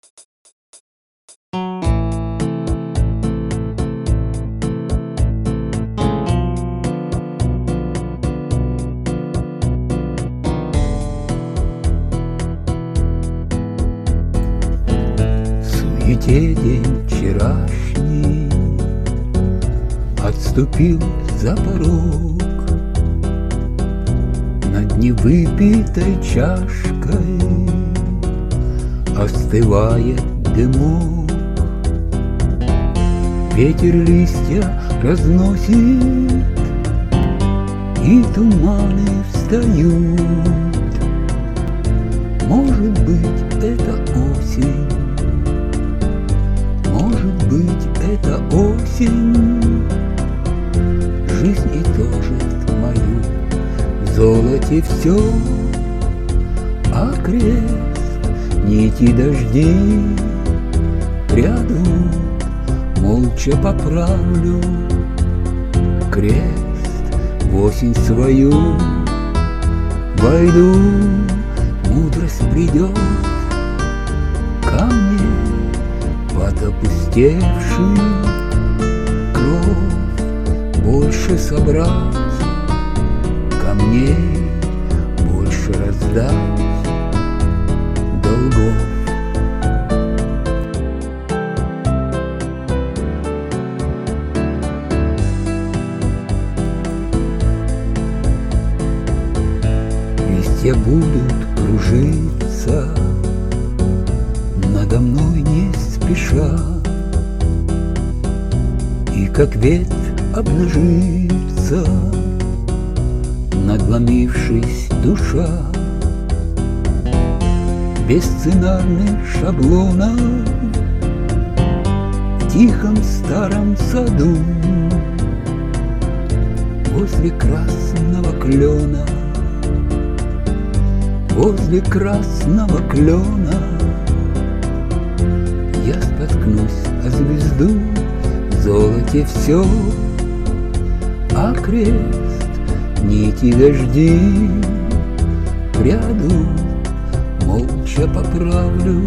В суете день вчерашний отступил за порог. Над невыпитой чашкой остывает дымок. Ветер листья разносит, и туманы встают. Может быть, это осень, может быть, это осень. Жизнь и тоже мою в золоте все, а крест нити дождей прядут, молча поправлю. Крест в осень свою войду, мудрость придет ко мне под опустевший кров. Больше собрать камней, больше раздать долгов. Листья будут кружиться надо мной не спеша, и как ветвь обнажится надломившись душа. Без сценарных шаблонов в тихом старом саду возле красного клена, возле красного клена я споткнусь о звезду, в золоте все, а крест нити дожди пряду, молча поправлю.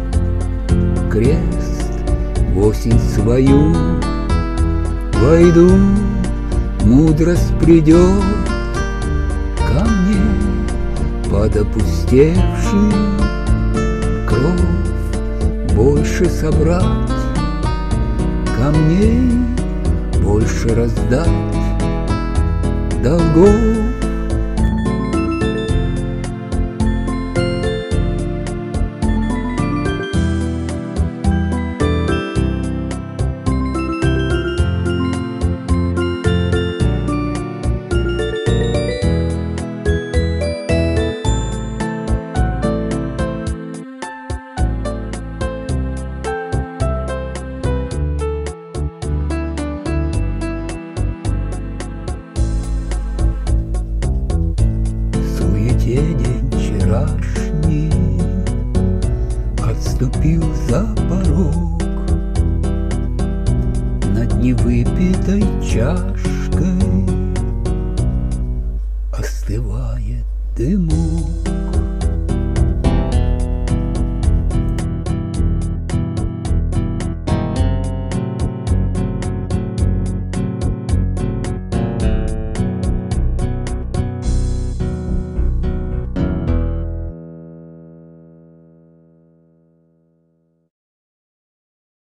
Крест в осень свою войду, мудрость придет ко мне под опустевший кров. Больше собрать камней, больше раздать долгов. День вчерашний отступил за порог. Над невыпитой чашкой остывает дымок.